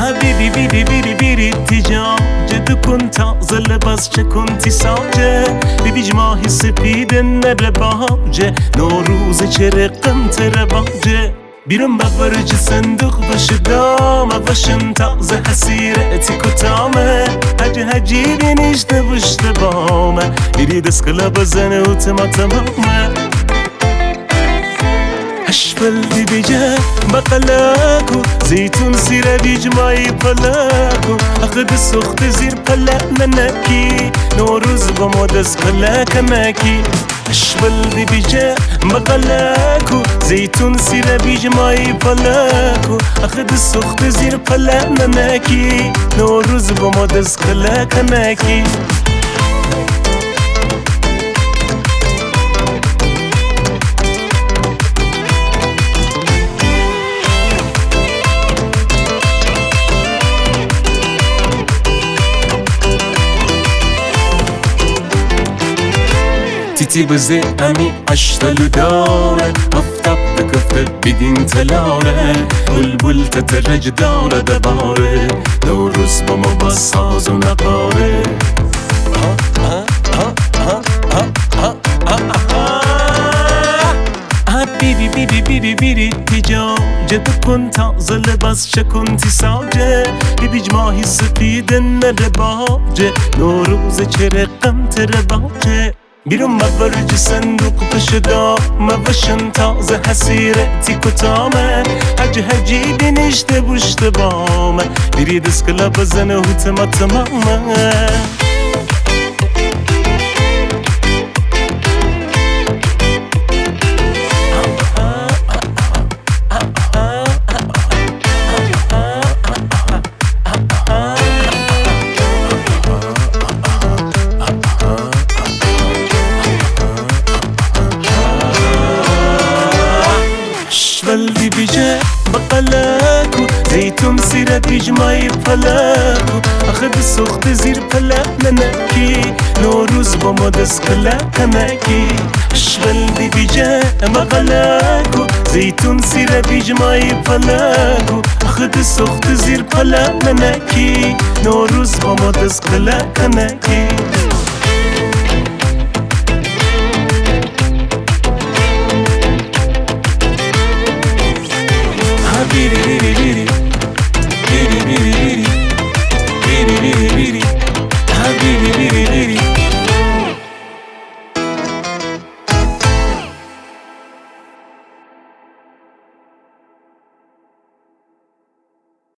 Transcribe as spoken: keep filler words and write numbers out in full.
بیری بیری بیری بیری تیجا جدو کن تازه لباس چه کنتی ساجه بیبیج ماهی سپید نره باجه نوروز چه رقم تره باجه بیرون ببرج صندوق باشه دامه باشم تازه حسیرتی کتامه هجی هجی بینیشته بشته بامه بیری دسکلا بزنه و تما تمامه اشبل دی بیجه بقلاکو زیتون زیر بیج مایی پلاکو اخد سخت زیر پلا ننکی نوروز با ما دست پلا کمکی اشبل دی بیجه بقلاکو زیتون زیر بیج مایی پلاکو اخد سخت زیر پلا ننکی نوروز با ما دست پلا کمکی تیتی بزه امی اشتلو داره افتاب بکفته بیدین تلاره بلبل تترج داره دباره نوروز با ما با ساز و نقاره بیری بیری بیری بیری تیجا جدو کن تازه لباس چه کنتی ساجه بیبیج ماهی سپید نره باجه نوروز چه رقم تره باجه بیرون مبرج صندوق پشه دامه باشن تازه حسیرتی کتامه هجی هجی بینیشته بشته بامه بیری دسکلا بزنه و تما تمامه بلدی بیجه بقلاکو زیتون زیر بیج مایی پلاکو اخد سخت زیر پلا ننکی نوروز با ما دست کلا کمکی بلدی بیجه بقلاکو زیتون زیر بیج مایی پلاکو اخد سخت زیر پلا ننکی نوروز با ما دست کلا کمکی